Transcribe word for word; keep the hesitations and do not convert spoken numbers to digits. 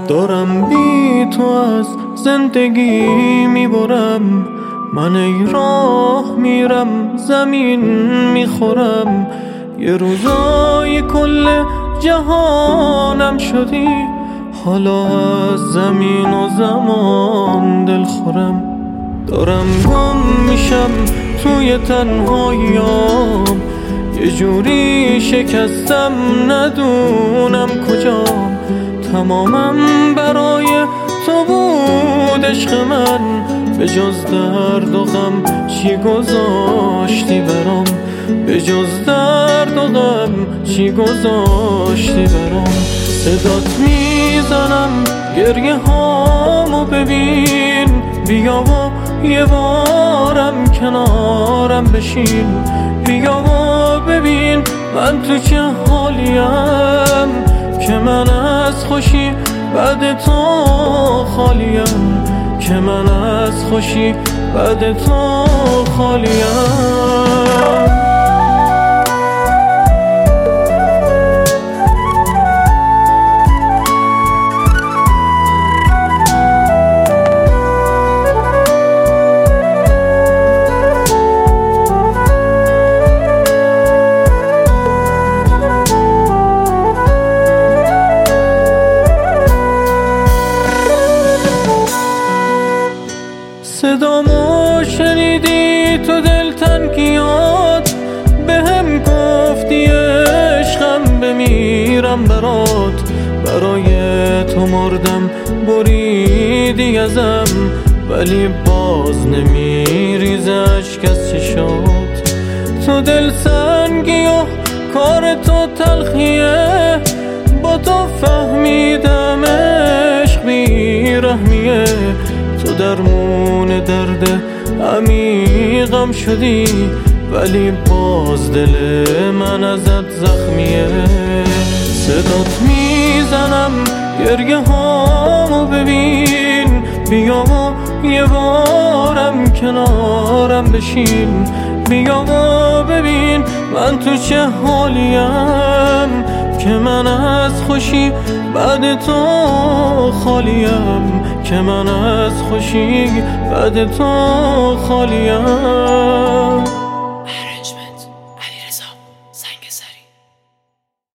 دارم بی تو از زندگی میبرم، من ای راه میرم زمین میخورم. یه روزای کل جهانم شدی، حالا از زمین و زمان دل خورم. دارم گم میشم توی تنهاییام، یه جوری شکستم ندونم کجام. تمامم برای تو بود عشق من، به جز درد و غم چی گذاشتی برام؟ به جز درد و غم چی گذاشتی برام؟ صدات میزنم گریه هامو ببین، بیا و یه بارم کنارم بشین. بیا و ببین من تو چه حالیم، که من از خوشی بعد تو خالیم. که من از خوشی بعد تو خالیم. صدامو شنیدی تو دلتنگیات، به هم گفتی عشقم بمیرم برات. برای تو مردم بریدی ازم، ولی باز نمیریزه اشک از چشات. تو دل سنگی و کار تو تلخیه، با تو فهمیدم عشق بیرحمیه. تو درمون درد عمیقم شدی، ولی باز دل من ازت زخمیه. صدات میزنم گریه هامو ببین، بیا و یه بارم کنارم بشین. بیا و ببین من تو چه حالیم، که من از خوشی بعد تو خالیم. که من از خوشی بعد تو خالیم.